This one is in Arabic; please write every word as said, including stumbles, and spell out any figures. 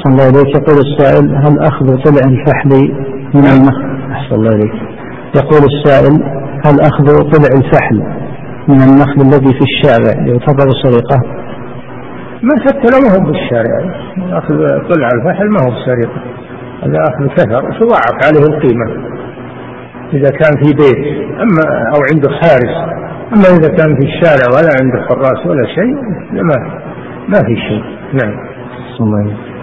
أحسن الله إليك. يقول السائل: هل أخذ طلع الفحل من النخل؟ أحسن الله إليك. يقول السائل: هل أخذ طلع الفحل من النخل الذي في الشارع يعتبر سرقة؟ ما حتى لو ما هو بالشارع، أخذ طلع الفحل ما هو بسرقة، هذا أخذ كثر تضاعف عليه القيمة إذا كان في بيت أما أو عنده حارس. أما إذا كان في الشارع ولا عنده حراس ولا شيء ما ما في شيء. نعم. الله.